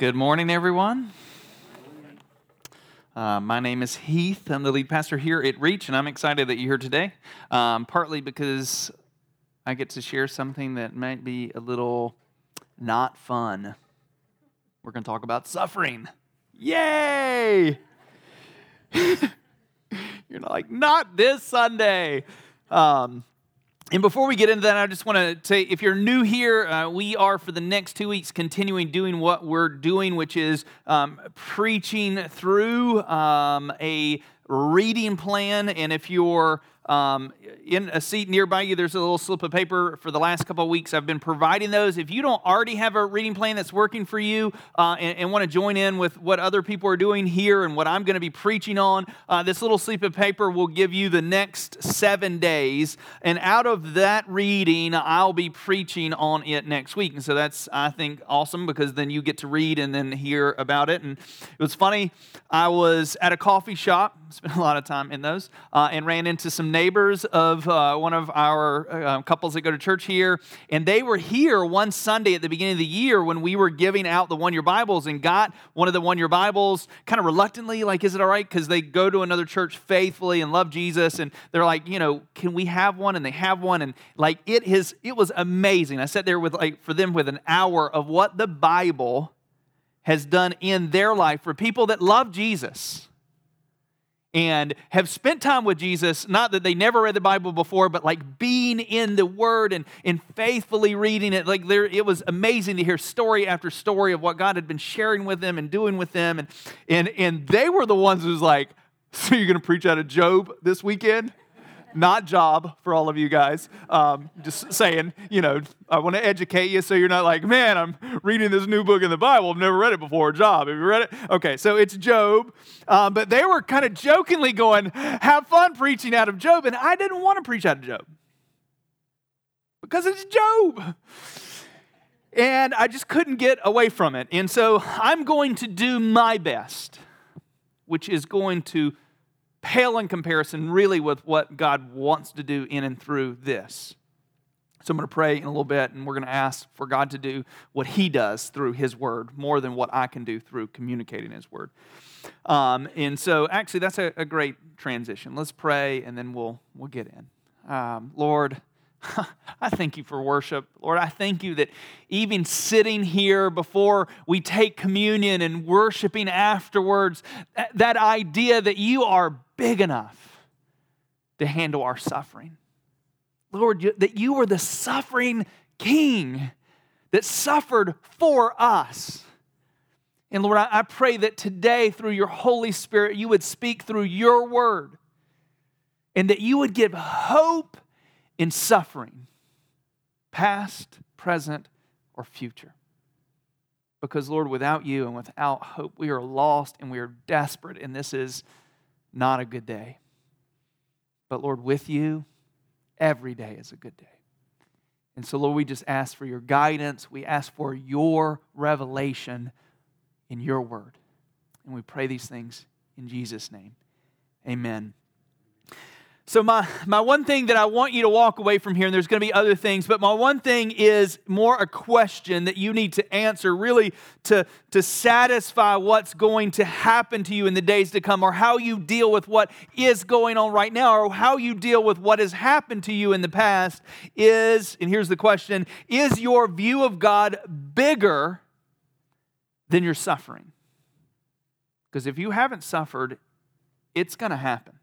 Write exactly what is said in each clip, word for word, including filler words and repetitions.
Good morning, everyone. Uh, my name is Heath. I'm the lead pastor here at Reach, and I'm excited that you're here today, um, partly because I get to share something that might be a little not fun. We're going to talk about suffering. Yay! You're not like, not this Sunday. Um, And before we get into that, I just want to say, if you're new here, uh, we are for the next two weeks continuing doing what we're doing, which is um, preaching through um, a reading plan. And if you're um, in a seat nearby you, there's a little slip of paper. For the last couple of weeks, I've been providing those. If you don't already have a reading plan that's working for you uh, and, and want to join in with what other people are doing here and what I'm going to be preaching on, uh, this little slip of paper will give you the next seven days. And out of that reading, I'll be preaching on it next week. And so that's, I think, awesome because then you get to read and then hear about it. And it was funny, I was at a coffee shop, spent a lot of time in those, uh, and ran into some neighbors of uh, one of our uh, couples that go to church here, and they were here one Sunday at the beginning of the year when we were giving out the one-year Bibles, and got one of the one-year Bibles kind of reluctantly, like, is it all right? Because they go to another church faithfully and love Jesus, and they're like, you know, can we have one? And they have one, and like it is, it was amazing. I sat there with like for them with an hour of what the Bible has done in their life for people that love Jesus and have spent time with Jesus, not that they never read the Bible before, but like being in the Word and, and faithfully reading it. Like there, it was amazing to hear story after story of what God had been sharing with them and doing with them. And, and, and they were the ones who was like, so you're going to preach out of Job this weekend? Not Job for all of you guys. Um, just saying, you know, I want to educate you so you're not like, man, I'm reading this new book in the Bible. I've never read it before. Job, have you read it? Okay, so it's Job. Um, but they were kind of jokingly going, have fun preaching out of Job. And I didn't want to preach out of Job because it's Job. And I just couldn't get away from it. And so I'm going to do my best, which is going to pale in comparison really with what God wants to do in and through this. So I'm going to pray in a little bit, and we're going to ask for God to do what He does through His Word more than what I can do through communicating His Word. Um, and so actually that's a, a great transition. Let's pray, and then we'll we'll get in. Um, Lord, I thank you for worship. Lord, I thank you that even sitting here before we take communion and worshiping afterwards, that, that idea that you are big enough to handle our suffering. Lord, you, that you were the suffering King that suffered for us. And Lord, I, I pray that today through your Holy Spirit, you would speak through your word and that you would give hope in suffering, past, present, or future. Because, Lord, without you and without hope, we are lost and we are desperate, and this is not a good day. But, Lord, with you, every day is a good day. And so, Lord, we just ask for your guidance. We ask for your revelation in your word. And we pray these things in Jesus' name. Amen. So my, my one thing that I want you to walk away from here, and there's going to be other things, but my one thing is more a question that you need to answer really to, to satisfy what's going to happen to you in the days to come, or how you deal with what is going on right now, or how you deal with what has happened to you in the past is, and here's the question, is your view of God bigger than your suffering? Because if you haven't suffered, it's going to happen.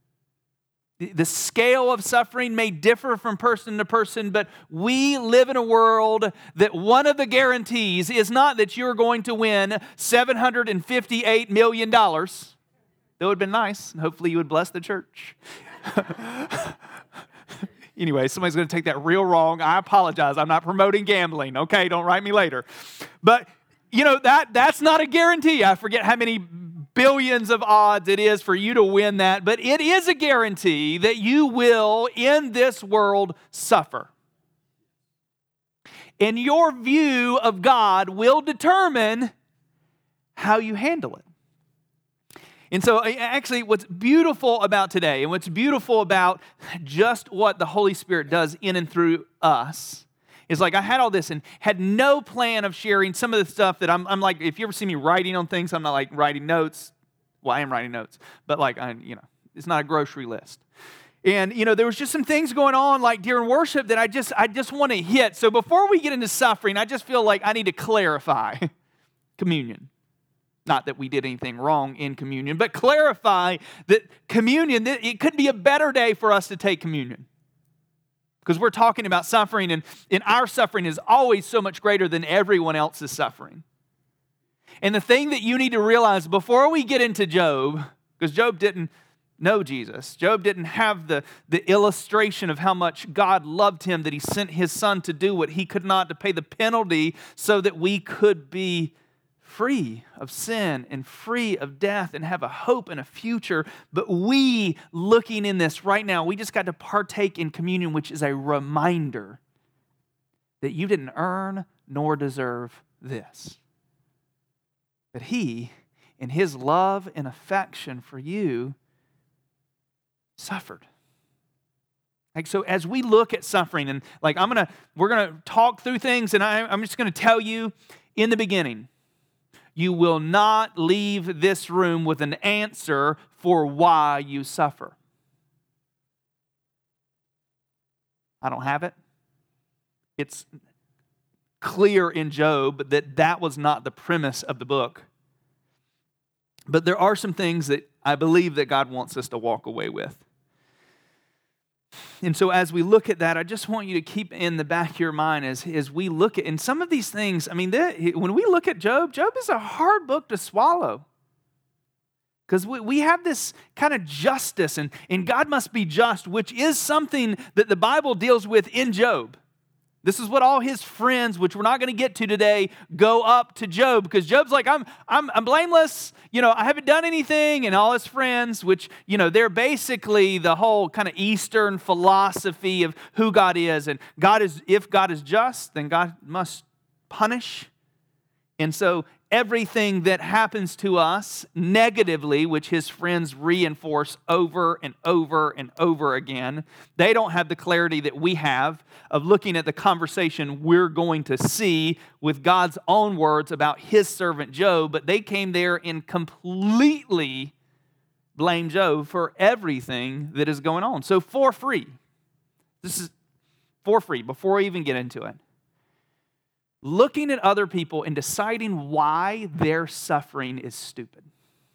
The scale of suffering may differ from person to person, but we live in a world that one of the guarantees is not that you're going to win seven hundred fifty-eight million dollars. That would have been nice, and hopefully you would bless the church. Anyway, somebody's going to take that real wrong. I apologize. I'm not promoting gambling. Okay, don't write me later. But, you know, that that's not a guarantee. I forget how many billions of odds it is for you to win that, but it is a guarantee that you will, in this world, suffer. And your view of God will determine how you handle it. And so actually what's beautiful about today, and what's beautiful about just what the Holy Spirit does in and through us, Is like I had all this and had no plan of sharing some of the stuff that I'm, I'm like, if you ever see me writing on things, I'm not like writing notes. Well, I am writing notes, but like, I, you know, it's not a grocery list. And, you know, there was just some things going on like during worship that I just, I just want to hit. So before we get into suffering, I just feel like I need to clarify communion. Not that we did anything wrong in communion, but clarify that communion, it could be a better day for us to take communion. Because we're talking about suffering, and, and our suffering is always so much greater than everyone else's suffering. And the thing that you need to realize before we get into Job, because Job didn't know Jesus, Job didn't have the, the illustration of how much God loved him, that he sent his son to do what he could not, to pay the penalty so that we could be free of sin and free of death and have a hope and a future. But we, looking in this right now, we just got to partake in communion, which is a reminder that you didn't earn nor deserve this. That he, in his love and affection for you, suffered. Like, so as we look at suffering, and like I'm gonna, we're gonna talk through things, and I, I'm just gonna tell you in the beginning, you will not leave this room with an answer for why you suffer. I don't have it. It's clear in Job that that was not the premise of the book. But there are some things that I believe that God wants us to walk away with. And so as we look at that, I just want you to keep in the back of your mind as, as we look at, and some of these things, I mean, when we look at Job, Job is a hard book to swallow. Because we, we have this kind of justice, and, and God must be just, which is something that the Bible deals with in Job. This is what all his friends, which we're not going to get to today, go up to Job. Because Job's like, I'm, I'm, I'm blameless. You know, I haven't done anything. And all his friends, which, you know, they're basically the whole kind of Eastern philosophy of who God is. And God is, if God is just, then God must punish. And so everything that happens to us negatively, which his friends reinforce over and over and over again, they don't have the clarity that we have of looking at the conversation we're going to see with God's own words about his servant Job, but they came there and completely blame Job for everything that is going on. So for free, this is for free, before I even get into it, looking at other people and deciding why their suffering is stupid.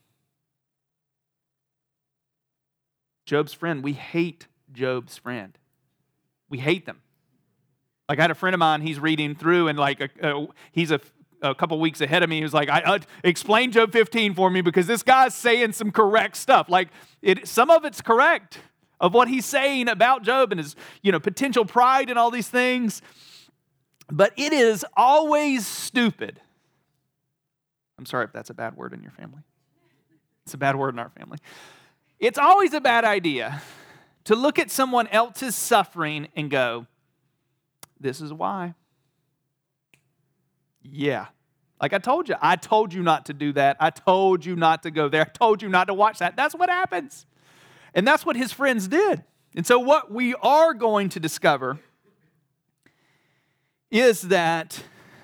Job's friend, we hate Job's friend. We hate them. Like I had a friend of mine, he's reading through and like a, a, he's a, a couple weeks ahead of me. He was like, I, uh, explain Job fifteen for me because this guy's saying some correct stuff. Like it, some of it's correct of what he's saying about Job and his, you know, potential pride and all these things. But it is always stupid. I'm sorry if that's a bad word in your family. It's a bad word in our family. It's always a bad idea to look at someone else's suffering and go, this is why. Yeah. Like I told you. I told you not to do that. I told you not to go there. I told you not to watch that. That's what happens. And that's what his friends did. And so what we are going to discover is that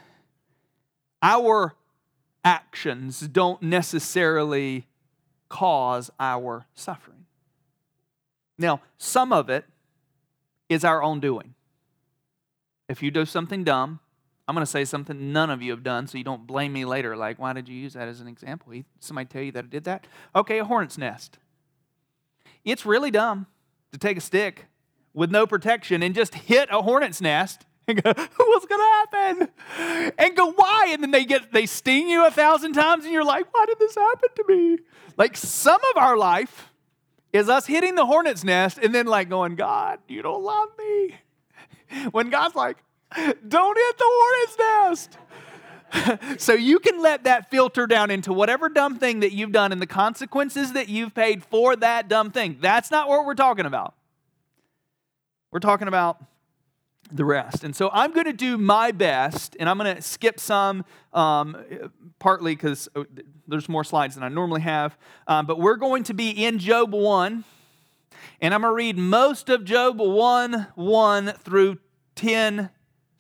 our actions don't necessarily cause our suffering. Now, some of it is our own doing. If you do something dumb, I'm going to say something none of you have done so you don't blame me later. Like, why did you use that as an example? Somebody tell you that I did that? Okay, a hornet's nest. It's really dumb to take a stick with no protection and just hit a hornet's nest and go, what's going to happen? And go, why? And then they get they sting you a thousand times and you're like, why did this happen to me? Like some of our life is us hitting the hornet's nest and then like going, God, you don't love me. When God's like, don't hit the hornet's nest. So you can let that filter down into whatever dumb thing that you've done and the consequences that you've paid for that dumb thing. That's not what we're talking about. We're talking about the rest. And so I'm going to do my best, and I'm going to skip some, um, partly because there's more slides than I normally have, um, but we're going to be in Job one, and I'm going to read most of Job one, one through ten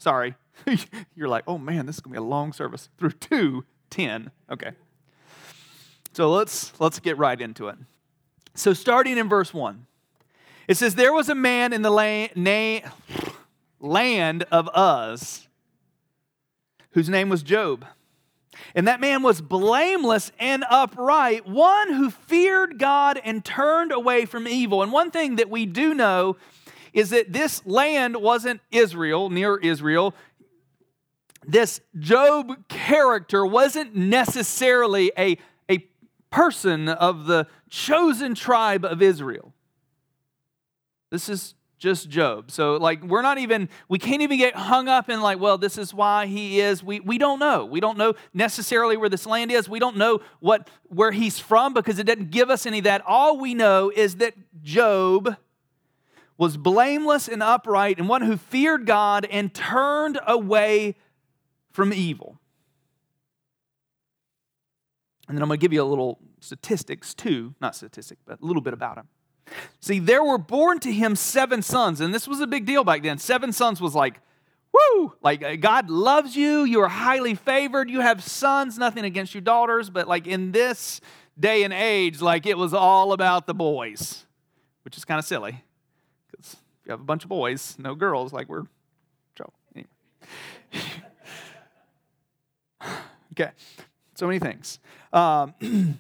Sorry. You're like, oh man, this is going to be a long service. Through two ten. Okay. So let's let's get right into it. So starting in verse one, it says, there was a man in the land, na- land of Uz whose name was Job. And that man was blameless and upright, one who feared God and turned away from evil. And one thing that we do know is that this land wasn't Israel, near Israel. This Job character wasn't necessarily a, a person of the chosen tribe of Israel. This is just Job. So like we're not even, we can't even get hung up in like, well, this is why he is. We we don't know. We don't know necessarily where this land is. We don't know what where he's from because it doesn't give us any of that. All we know is that Job was blameless and upright and one who feared God and turned away from evil. And then I'm going to give you a little statistics too, not statistics, but a little bit about him. See, there were born to him seven sons, and this was a big deal back then. Seven sons was like, woo, like God loves you, you are highly favored, you have sons, nothing against your daughters, but like in this day and age, like it was all about the boys, which is kind of silly, because if you have a bunch of boys, no girls, like we're in trouble. Anyway. Okay, so many things. Um,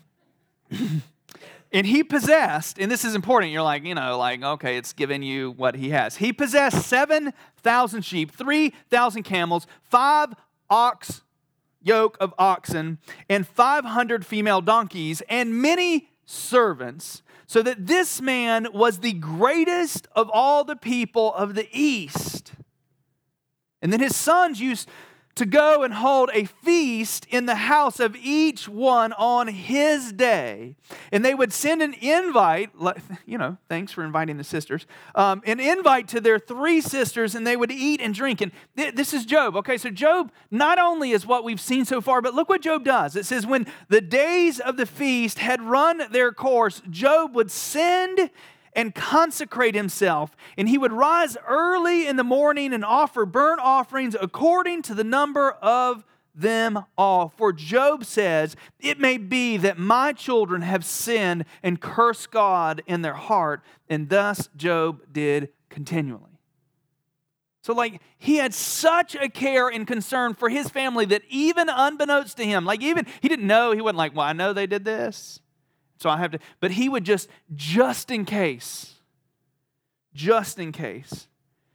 And he possessed, and this is important, you're like, you know, like, okay, it's giving you what he has. He possessed seven thousand sheep, three thousand camels, five ox, yoke of oxen, and five hundred female donkeys, and many servants, so that this man was the greatest of all the people of the East. And then his sons used to go and hold a feast in the house of each one on his day. And they would send an invite, you know, thanks for inviting the sisters, um, an invite to their three sisters, and they would eat and drink. And th- this is Job. Okay, so Job not only is what we've seen so far, but look what Job does. It says, when the days of the feast had run their course, Job would send and consecrate himself, and he would rise early in the morning and offer burnt offerings according to the number of them all. For Job says, it may be that my children have sinned and cursed God in their heart, and thus Job did continually. So like he had such a care and concern for his family that even unbeknownst to him, like even he didn't know, he wasn't like, well, I know they did this, so I have to, but he would just, just in case, just in case,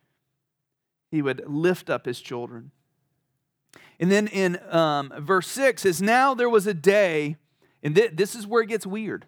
he would lift up his children. And then in um, verse six, it says, now there was a day, and th- this is where it gets weird.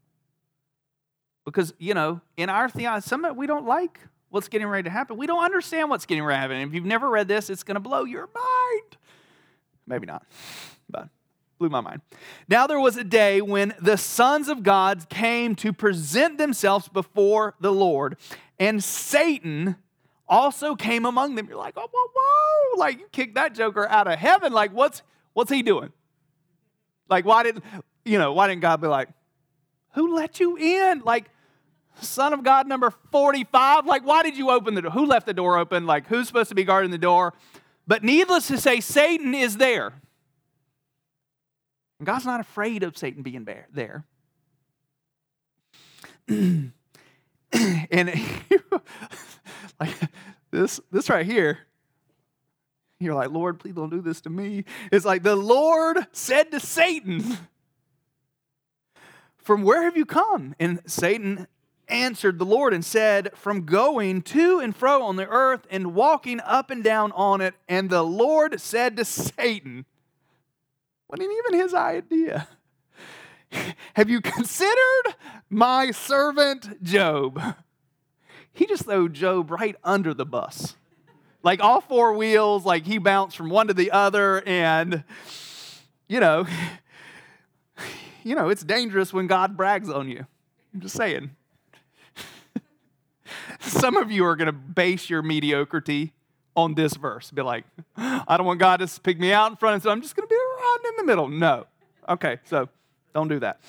Because, you know, in our theology, some we don't like what's getting ready to happen. We don't understand what's getting ready to happen. If you've never read this, it's going to blow your mind. Maybe not, but blew my mind. Now there was a day when the sons of God came to present themselves before the Lord, and Satan also came among them. You're like, oh, whoa, whoa, like you kicked that joker out of heaven. Like, what's what's he doing? Like, why didn't you know? Why didn't God be like, who let you in? Like, son of God number forty-five. Like, why did you open the door? Who left the door open? Like, who's supposed to be guarding the door? But needless to say, Satan is there. And God's not afraid of Satan being there. And like this, this right here, you're like, Lord, please don't do this to me. It's like the Lord said to Satan, from where have you come? And Satan answered the Lord and said, from going to and fro on the earth and walking up and down on it. And the Lord said to Satan, wasn't even his idea, have you considered my servant Job? He just threw Job right under the bus. Like all four wheels, like he bounced from one to the other. And, you know, you know, it's dangerous when God brags on you. I'm just saying. Some of you are going to base your mediocrity on this verse. Be like, I don't want God to pick me out in front, and so I'm just going to be right in the middle. No. Okay, so don't do that.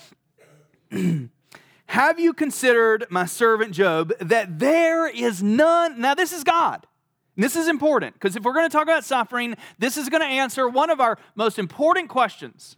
Have you considered my servant Job, that there is none, now this is God, And this is important because if we're going to talk about suffering, this is going to answer one of our most important questions.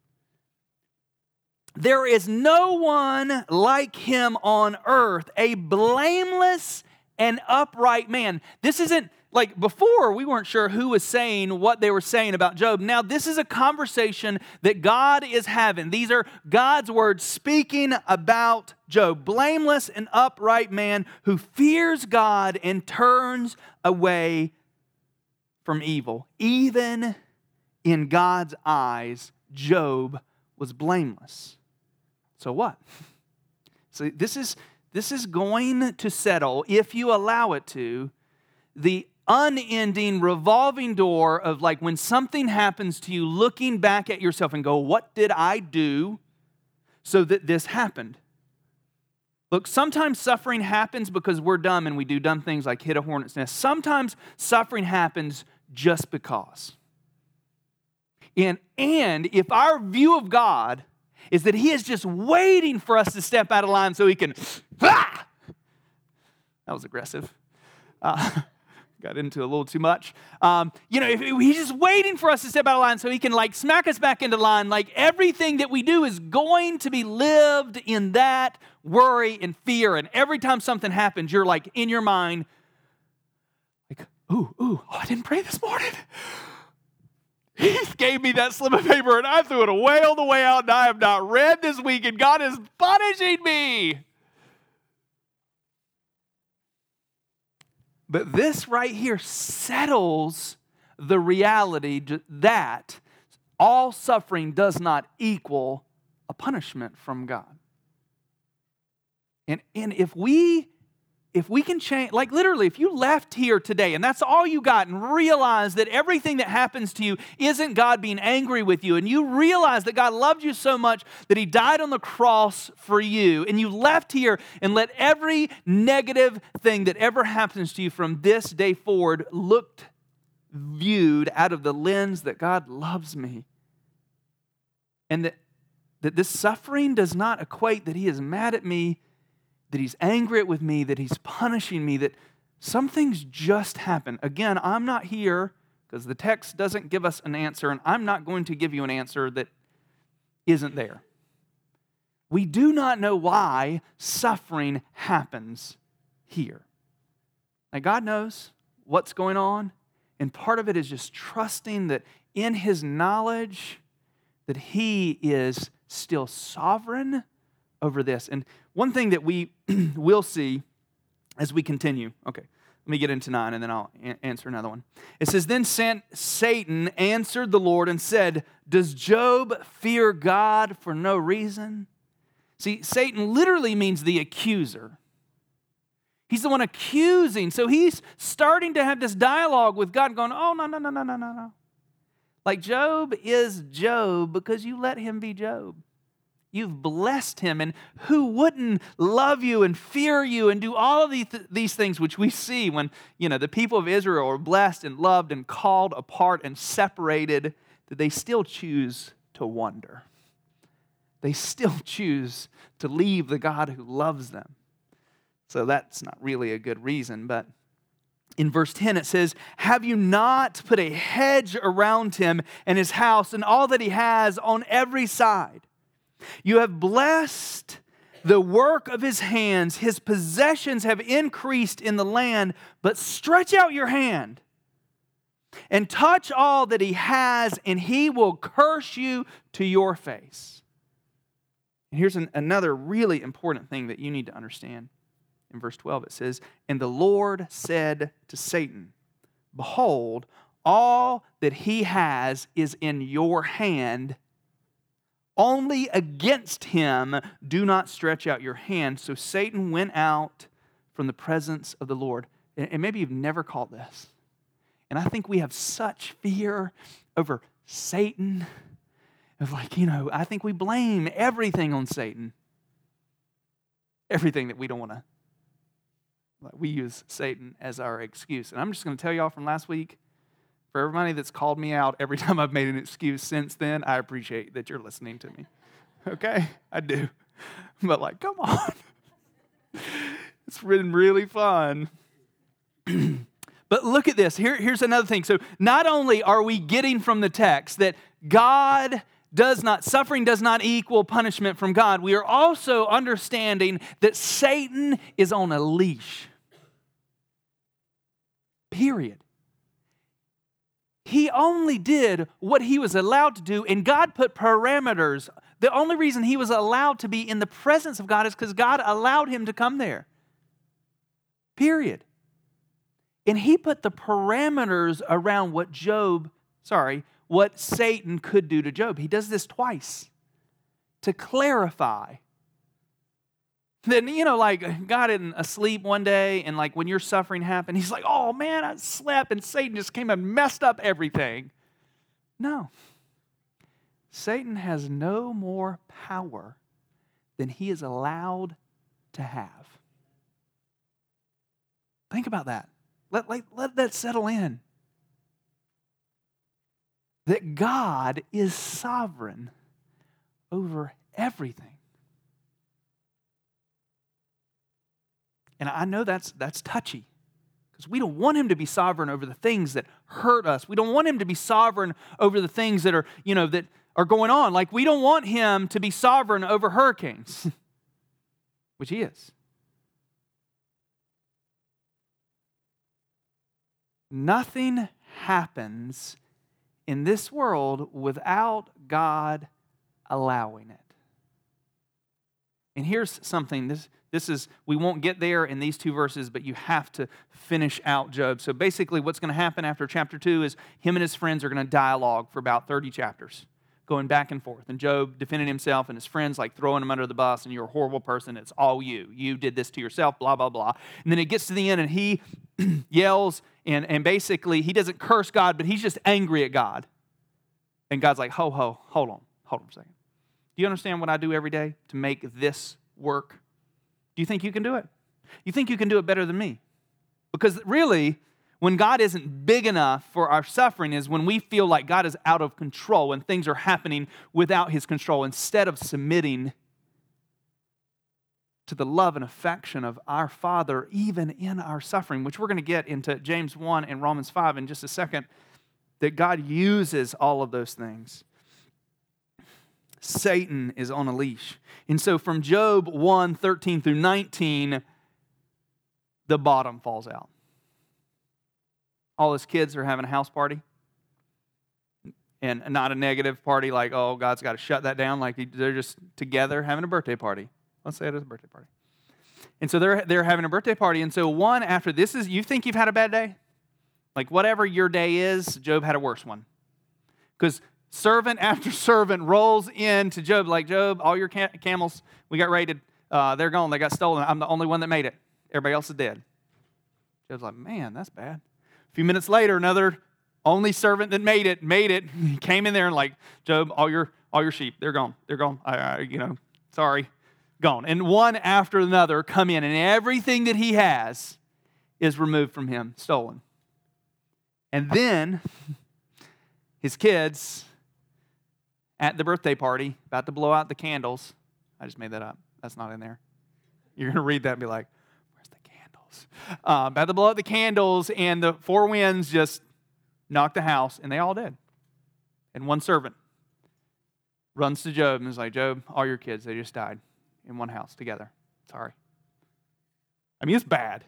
There is no one like him on earth, a blameless and upright man. This isn't like before we weren't sure who was saying what they were saying about Job. Now this is a conversation that God is having. These are God's words speaking about Job. Blameless and upright man who fears God and turns away from evil. Even in God's eyes, Job was blameless. So what? So this is this is going to settle, if you allow it to, the unending revolving door of like when something happens to you, looking back at yourself and go, what did I do so that this happened? Look, sometimes suffering happens because we're dumb and we do dumb things like hit a hornet's nest. Sometimes suffering happens just because. And, and if our view of God is that He is just waiting for us to step out of line so He can, ah! That was aggressive. Uh, got into a little too much. Um, you know, if He's just waiting for us to step out of line so He can like smack us back into line, like everything that we do is going to be lived in that worry and fear. And every time something happens, you're like in your mind, like, ooh, ooh, oh, I didn't pray this morning. He gave me that slip of paper and I threw it away on the way out and I have not read this week and God is punishing me. But this right here settles the reality that all suffering does not equal a punishment from God. And, and if we if we can change, like literally, if you left here today and that's all you got and realize that everything that happens to you isn't God being angry with you, and you realize that God loved you so much that He died on the cross for you, and you left here and let every negative thing that ever happens to you from this day forward looked viewed out of the lens that God loves me, and that, that this suffering does not equate that He is mad at me, that He's angry with me, that He's punishing me, that some things just happen. Again, I'm not here because the text doesn't give us an answer, and I'm not going to give you an answer that isn't there. We do not know why suffering happens here. Now, God knows what's going on, and part of it is just trusting that in His knowledge that He is still sovereign over this. And one thing that we will see as we continue, okay, let me get into nine and then I'll a- answer another one. It says, then Satan answered the Lord and said, does Job fear God for no reason? See, Satan literally means the accuser. He's the one accusing. So he's starting to have this dialogue with God going, oh, no, no, no, no, no, no, no. Like Job is Job because you let him be Job. You've blessed him, and who wouldn't love you and fear you and do all of these, these things which we see when, you know, the people of Israel are blessed and loved and called apart and separated, that they still choose to wander. They still choose to leave the God who loves them. So that's not really a good reason, but in verse ten it says, have you not put a hedge around him and his house and all that he has on every side? You have blessed the work of his hands. His possessions have increased in the land, but stretch out your hand and touch all that he has, and he will curse you to your face. And here's an, another really important thing that you need to understand. In verse twelve it says, and the Lord said to Satan, behold, all that he has is in your hand. Only against him do not stretch out your hand. So Satan went out from the presence of the Lord. And maybe you've never caught this. And I think we have such fear over Satan. Of like, you know, I think we blame everything on Satan. Everything that we don't want to. We use Satan as our excuse. And I'm just going to tell y'all from last week, for everybody that's called me out every time I've made an excuse since then, I appreciate that you're listening to me. Okay? I do. But like, come on. It's been really fun. But look at this. Here, here's another thing. So not only are we getting from the text that God does not, suffering does not equal punishment from God, we are also understanding that Satan is on a leash. Period. He only did what he was allowed to do, and God put parameters. The only reason he was allowed to be in the presence of God is because God allowed him to come there. Period. And he put the parameters around what Job, sorry, what Satan could do to Job. He does this twice to clarify. Then, you know, like God isn't asleep one day and like when your suffering happened, he's like, oh man, I slept and Satan just came and messed up everything. No. Satan has no more power than he is allowed to have. Think about that. Let, let, let that settle in. That God is sovereign over everything. And I know that's that's touchy because we don't want him to be sovereign over the things that hurt us. We don't want him to be sovereign over the things that are, you know, that are going on. Like we don't want him to be sovereign over hurricanes, which he is. Nothing happens in this world without God allowing it. And here's something, this, this is, we won't get there in these two verses, but you have to finish out Job. So basically what's going to happen after chapter two is him and his friends are going to dialogue for about thirty chapters, going back and forth. And Job defending himself and his friends like throwing him under the bus, and you're a horrible person, it's all you. You did this to yourself, blah, blah, blah. And then it gets to the end and he yells, and, and basically he doesn't curse God, but he's just angry at God. And God's like, ho, ho, hold on, hold on a second. Do you understand what I do every day to make this work? Do you think you can do it? You think you can do it better than me? Because really, when God isn't big enough for our suffering is when we feel like God is out of control and things are happening without his control, instead of submitting to the love and affection of our Father even in our suffering, which we're going to get into James one and Romans five in just a second, that God uses all of those things. Satan is on a leash. And so from Job one, thirteen through nineteen, the bottom falls out. All his kids are having a house party. And not a negative party like, oh, God's got to shut that down. Like they're just together having a birthday party. Let's say it is a birthday party. And so they're, they're having a birthday party. And so one after this is, you think you've had a bad day? Like whatever your day is, Job had a worse one. Because servant after servant rolls in to Job like, Job, all your cam- camels, we got raided. Uh, they're gone. They got stolen. I'm the only one that made it. Everybody else is dead. Job's like, man, that's bad. A few minutes later, another only servant that made it, made it, came in there and like, Job, all your all your sheep, they're gone. They're gone. I, I, you know, sorry, gone. And one after another come in, and everything that he has is removed from him, stolen. And then his kids at the birthday party, about to blow out the candles. I just made that up. That's not in there. You're going to read that and be like, where's the candles? Uh, about to blow out the candles, and the four winds just knocked the house, and they all did. And one servant runs to Job and is like, Job, all your kids, they just died in one house together. Sorry. I mean, it's bad.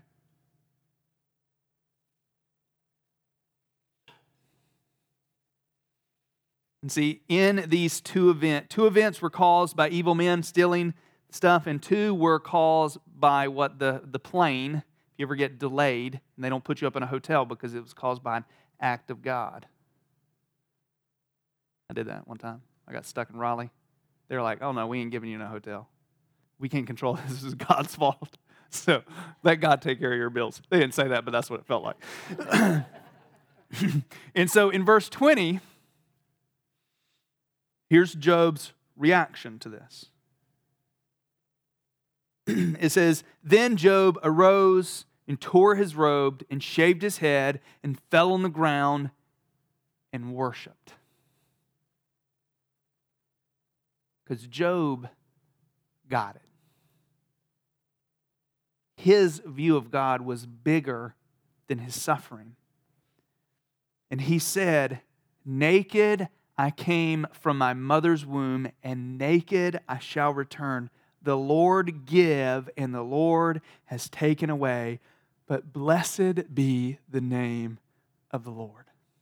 And see, in these two events, two events were caused by evil men stealing stuff, and two were caused by what the, the plane, if you ever get delayed, and they don't put you up in a hotel because it was caused by an act of God. I did that one time. I got stuck in Raleigh. They were like, oh no, we ain't giving you no hotel. We can't control this. This is God's fault. So let God take care of your bills. They didn't say that, but that's what it felt like. And so in verse twenty, here's Job's reaction to this. It says, then Job arose and tore his robe and shaved his head and fell on the ground and worshiped. Because Job got it. His view of God was bigger than his suffering. And he said, naked I came from my mother's womb, and naked I shall return. The Lord give, and the Lord has taken away. But blessed be the name of the Lord.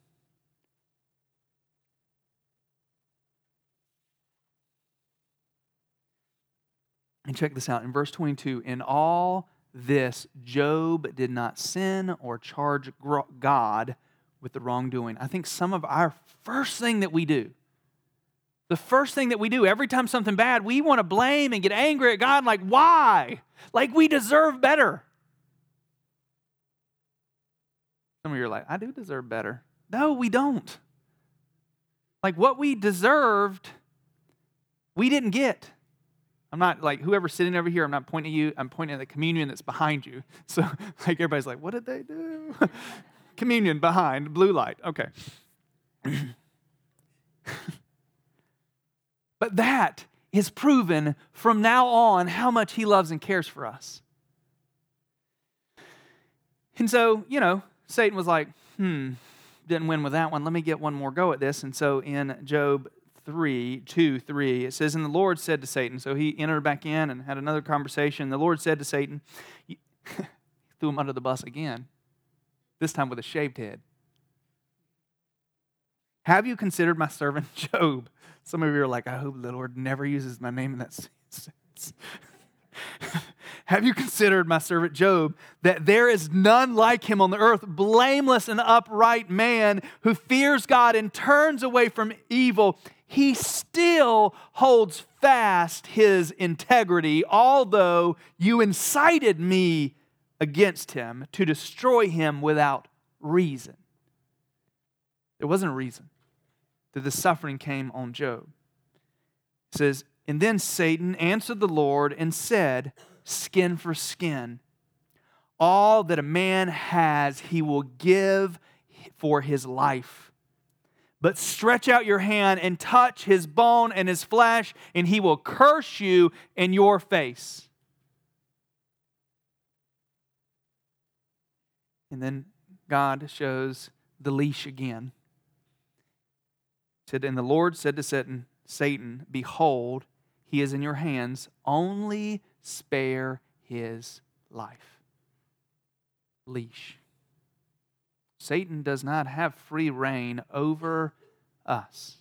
And check this out. In verse twenty-two, in all this, Job did not sin or charge God with the wrongdoing. I think some of our first thing that we do, the first thing that we do every time something bad, we want to blame and get angry at God. Like, why? Like we deserve better. Some of you are like, I do deserve better. No, we don't. Like what we deserved, we didn't get. I'm not like, whoever's sitting over here, I'm not pointing at you, I'm pointing at the communion that's behind you. So like everybody's like, what did they do? Communion behind, blue light. Okay. But that is proven from now on how much he loves and cares for us. And so, you know, Satan was like, hmm, didn't win with that one. Let me get one more go at this. And so in Job three, two, three, it says, and the Lord said to Satan, so he entered back in and had another conversation. The Lord said to Satan, threw him under the bus again, this time with a shaved head. Have you considered my servant Job? Some of you are like, I hope the Lord never uses my name in that sense. Have you considered my servant Job, that there is none like him on the earth, blameless and upright man who fears God and turns away from evil? He still holds fast his integrity, although you incited me against him to destroy him without reason. There wasn't a reason that the suffering came on Job. It says, and then Satan answered the Lord and said, skin for skin. All that a man has, he will give for his life. But stretch out your hand and touch his bone and his flesh, and he will curse you in your face. And then God shows the leash again. It said, and the Lord said to Satan, Satan, behold, he is in your hands. Only spare his life. Leash. Satan does not have free reign over us.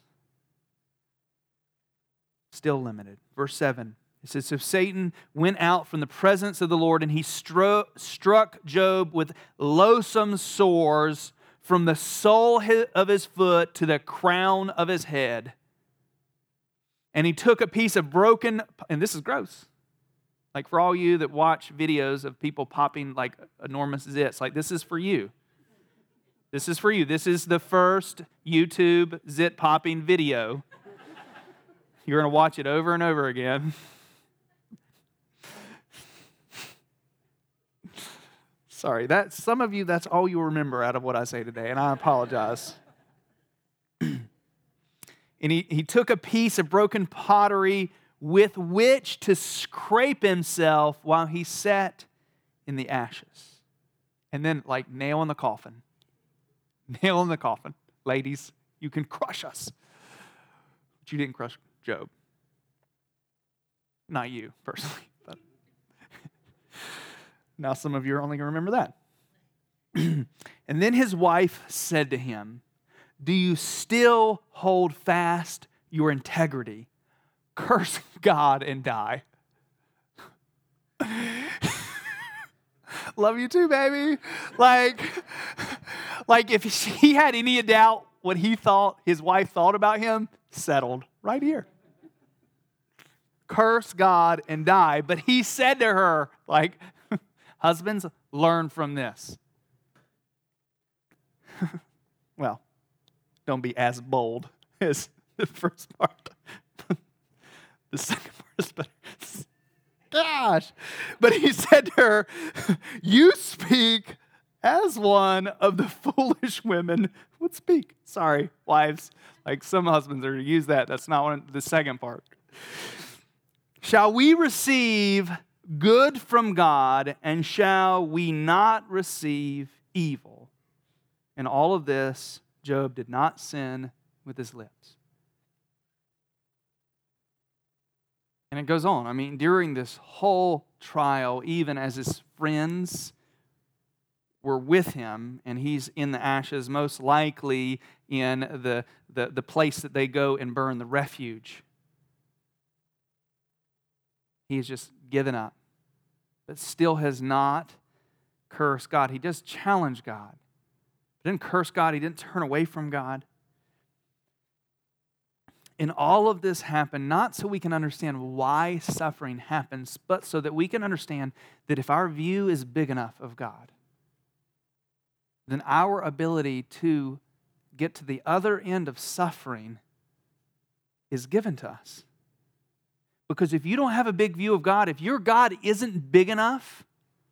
Still limited. Verse seven. It says, so Satan went out from the presence of the Lord, and he stro- struck Job with loathsome sores from the sole of his foot to the crown of his head. And he took a piece of broken, and this is gross. Like for all you that watch videos of people popping like enormous zits, like this is for you. This is for you. This is the first YouTube zit popping video. You're going to watch it over and over again. Sorry, that some of you, that's all you'll remember out of what I say today, and I apologize. And he, he took a piece of broken pottery with which to scrape himself while he sat in the ashes. And then, like, nail in the coffin. Nail in the coffin. Ladies, you can crush us. But you didn't crush Job. Not you, personally. But now some of you are only going to remember that. And then his wife said to him, do you still hold fast your integrity? Curse God and die. Love you too, baby. Like, like if he had any doubt what he thought, his wife thought about him, settled right here. Curse God and die. But he said to her, like, husbands, learn from this. Well, don't be as bold as the first part. The second part is better. Gosh. But he said to her, you speak as one of the foolish women would speak. Sorry, wives. Like some husbands are going to use that. That's not one, the second part. Shall we receive good from God, and shall we not receive evil. In all of this, Job did not sin with his lips. And it goes on. I mean, during this whole trial, even as his friends were with him, and he's in the ashes, most likely in the, the, the place that they go and burn, the refuge, he has just given up, but still has not cursed God. He does challenge God. He didn't curse God. He didn't turn away from God. And all of this happened not so we can understand why suffering happens, but so that we can understand that if our view is big enough of God, then our ability to get to the other end of suffering is given to us. Because if you don't have a big view of God, if your God isn't big enough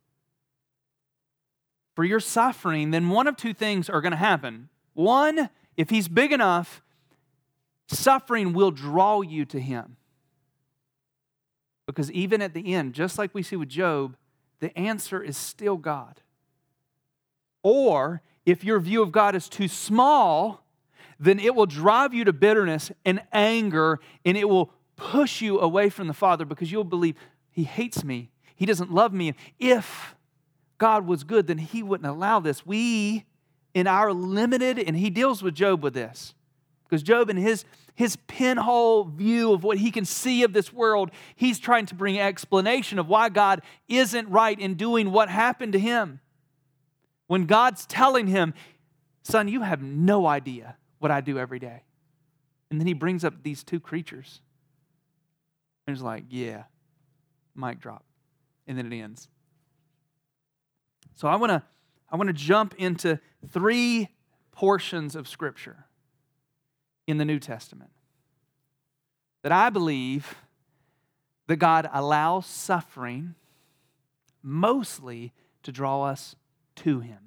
for your suffering, then one of two things are going to happen. One, if He's big enough, suffering will draw you to Him. Because even at the end, just like we see with Job, the answer is still God. Or, if your view of God is too small, then it will drive you to bitterness and anger, and it will push you away from the Father because you'll believe, He hates me. He doesn't love me. If God was good, then He wouldn't allow this. We, in our limited, and He deals with Job with this, because Job, in his, his pinhole view of what he can see of this world, he's trying to bring explanation of why God isn't right in doing what happened to him. When God's telling him, son, you have no idea what I do every day. And then He brings up these two creatures. And he's like, yeah, mic drop. And then it ends. So I want to I want to jump into three portions of Scripture in the New Testament that I believe that God allows suffering mostly to draw us to Him.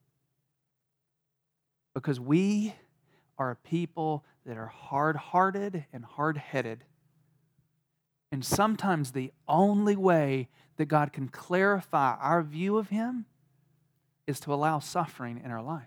Because we are a people that are hard-hearted and hard-headed. And sometimes the only way that God can clarify our view of Him is to allow suffering in our life.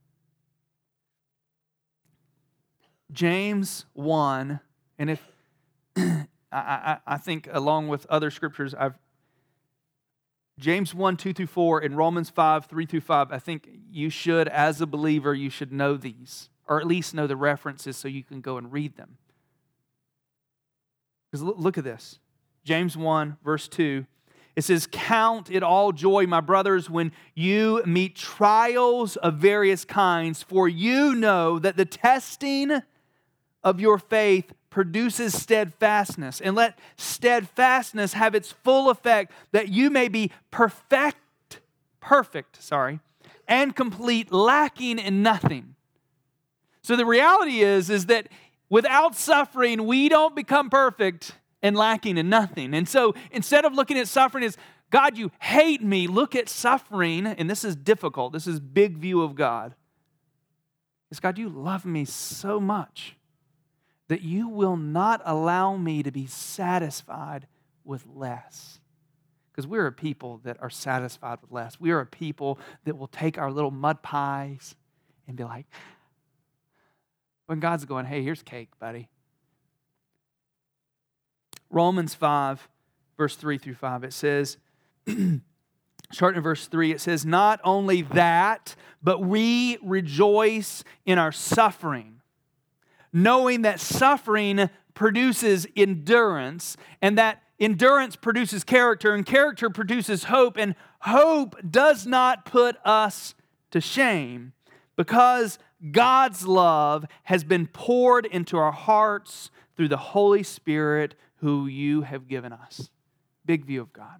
James one, and if I, I, I think along with other scriptures, I've James one, two through four, and Romans five, three through five, I think you should, as a believer, you should know these, or at least know the references so you can go and read them. Because look at this. James one, verse two. It says, count it all joy, my brothers, when you meet trials of various kinds, for you know that the testing of your faith produces steadfastness. And let steadfastness have its full effect, that you may be perfect, perfect, sorry, and complete, lacking in nothing. So the reality is, is that without suffering, we don't become perfect and lacking in nothing. And so instead of looking at suffering as, God, you hate me, look at suffering, and this is difficult, this is big view of God. It's, God, you love me so much that you will not allow me to be satisfied with less. Because we're a people that are satisfied with less. We are a people that will take our little mud pies and be like, when God's going, hey, here's cake, buddy. Romans five, verse three through five, it says, starting in verse three, it says, not only that, but we rejoice in our suffering, knowing that suffering produces endurance, and that endurance produces character, and character produces hope, and hope does not put us to shame, because God's love has been poured into our hearts through the Holy Spirit who you have given us. Big view of God.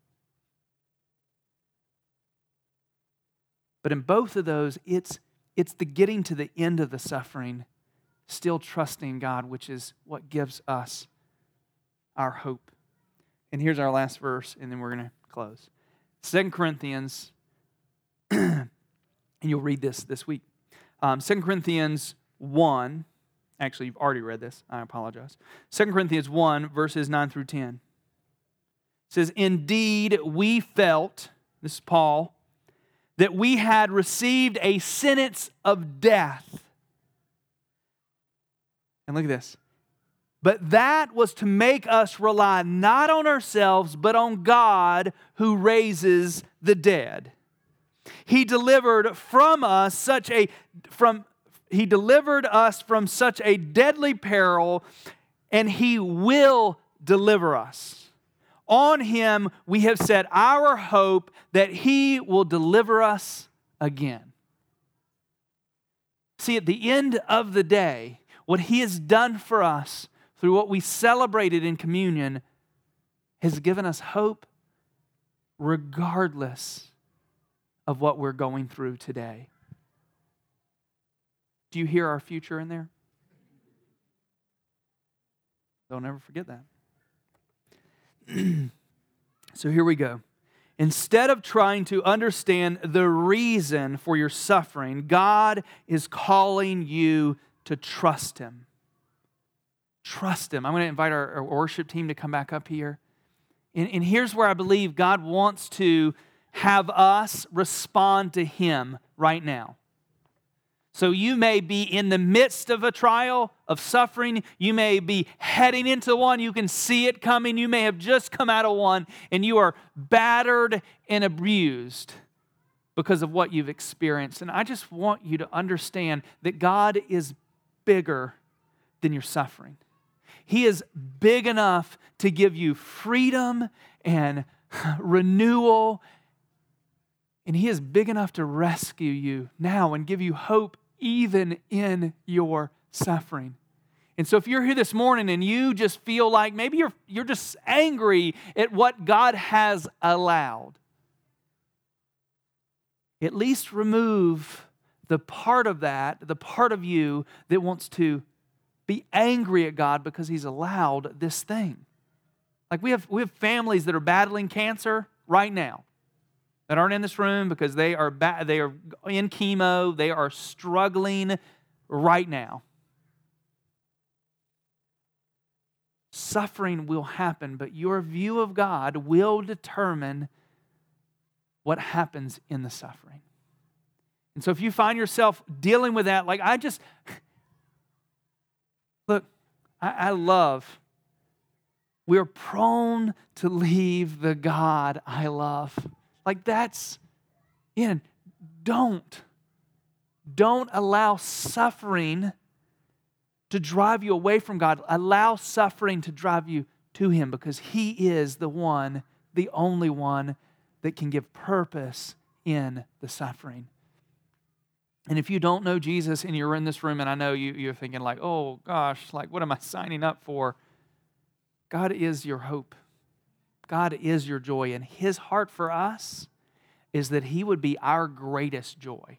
But in both of those, it's, it's the getting to the end of the suffering, still trusting God, which is what gives us our hope. And here's our last verse, and then we're going to close. Second Corinthians, and you'll read this this week. Um, Second Corinthians one, actually you've already read this, I apologize. Second Corinthians one, verses nine through ten. It says, indeed we felt, this is Paul, that we had received a sentence of death. And look at this. But that was to make us rely not on ourselves, but on God who raises the dead. He delivered from us such a from He delivered us from such a deadly peril, and He will deliver us. On Him we have set our hope that He will deliver us again. See, at the end of the day, what He has done for us through what we celebrated in communion has given us hope regardless of what we're going through today. Do you hear our future in there? Don't ever forget that. So here we go. Instead of trying to understand the reason for your suffering, God is calling you to trust Him. Trust Him. I'm going to invite our, our worship team to come back up here. And, and here's where I believe God wants to have us respond to Him right now. So you may be in the midst of a trial, of suffering. You may be heading into one. You can see it coming. You may have just come out of one, and you are battered and abused because of what you've experienced. And I just want you to understand that God is bigger than your suffering. He is big enough to give you freedom and renewal. And He is big enough to rescue you now and give you hope even in your suffering. And so if you're here this morning and you just feel like maybe you're, you're just angry at what God has allowed, at least remove the part of that, the part of you that wants to be angry at God because He's allowed this thing. Like we have, we have families that are battling cancer right now that aren't in this room because they are ba- they are in chemo. They are struggling right now. Suffering will happen, but your view of God will determine what happens in the suffering. And so if you find yourself dealing with that, like I just... Look, I, I love, we're prone to leave the God I love. Like that's, you know, don't. Don't allow suffering to drive you away from God. Allow suffering to drive you to Him because He is the one, the only one that can give purpose in the suffering. And if you don't know Jesus and you're in this room and I know you, you're thinking like, oh gosh, like what am I signing up for? God is your hope. God is your joy. And His heart for us is that He would be our greatest joy.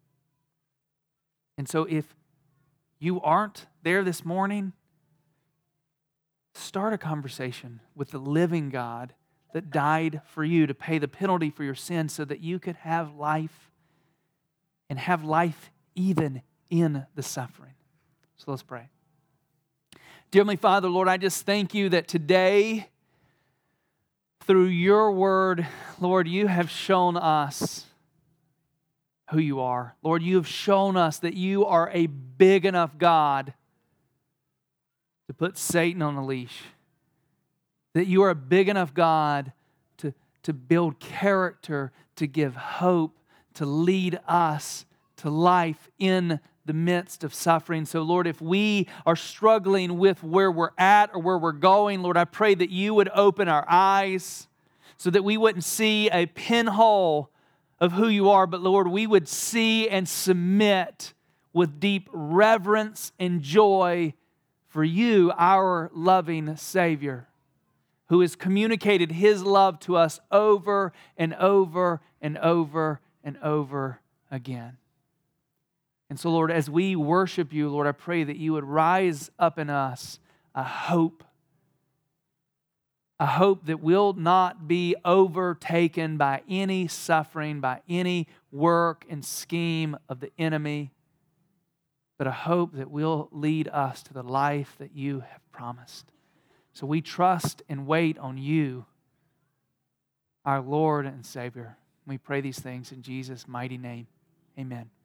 And so if you aren't there this morning, start a conversation with the living God that died for you to pay the penalty for your sins so that you could have life and have life even in the suffering. So let's pray. Dear Heavenly Father, Lord, I just thank You that today, through Your word, Lord, You have shown us who You are. Lord, You have shown us that You are a big enough God to put Satan on a leash. That You are a big enough God to, to build character, to give hope, to lead us to life in the midst of suffering. So, Lord, if we are struggling with where we're at or where we're going, Lord, I pray that You would open our eyes so that we wouldn't see a pinhole of who You are, but, Lord, we would see and submit with deep reverence and joy for You, our loving Savior, who has communicated His love to us over and over and over and over again. And so, Lord, as we worship You, Lord, I pray that You would rise up in us a hope, a hope that will not be overtaken by any suffering, by any work and scheme of the enemy, but a hope that will lead us to the life that You have promised. So we trust and wait on You, our Lord and Savior. We pray these things in Jesus' mighty name. Amen.